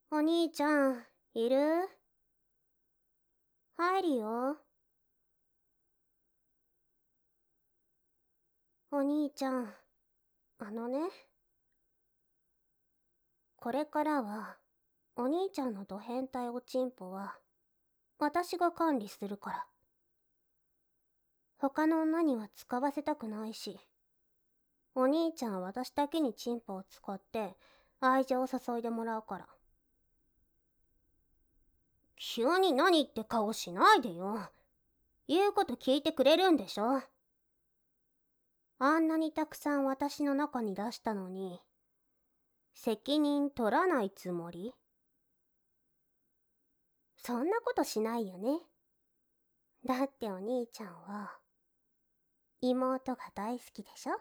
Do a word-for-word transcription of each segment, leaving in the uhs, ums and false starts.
お兄ちゃん、いる？入るよ。お兄ちゃん、あのね。これからは、お兄ちゃんのド変態おちんぽは、私が管理するから。他の女には使わせたくないし、お兄ちゃんは私だけにチンポを使って愛情を注いでもらうから。急に何って顔しないでよ。言うこと聞いてくれるんでしょ。あんなにたくさん私の中に出したのに、責任取らないつもり？そんなことしないよね。だってお兄ちゃんは、妹が大好きでしょ？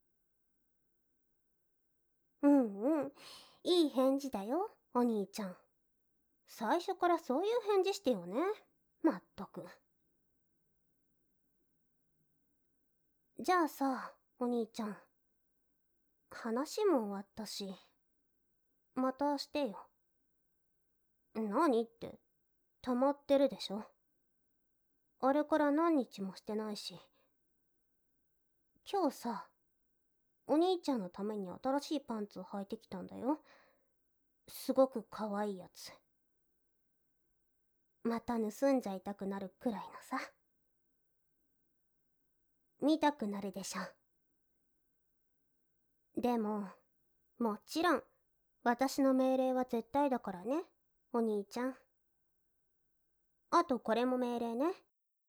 うんうん、いい返事だよ、お兄ちゃん。最初からそういう返事してよね。まったく。じゃあさ、お兄ちゃん。話も終わったし、またしてよ。何って、溜まってるでしょ。あれから何日もしてないし。今日さ、お兄ちゃんのために新しいパンツを履いてきたんだよ。すごく可愛いやつ。また盗んじゃいたくなるくらいのさ。見たくなるでしょ。でも、もちろん、私の命令は絶対だからね、お兄ちゃん。あとこれも命令ね。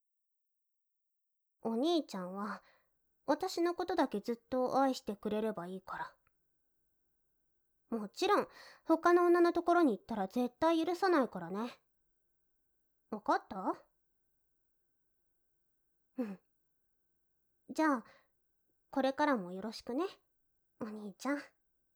お兄ちゃんは、私のことだけずっと愛してくれればいいから。もちろん、他の女のところに行ったら絶対許さないからね。わかった？うん。じゃあ、これからもよろしくね、お兄ちゃん。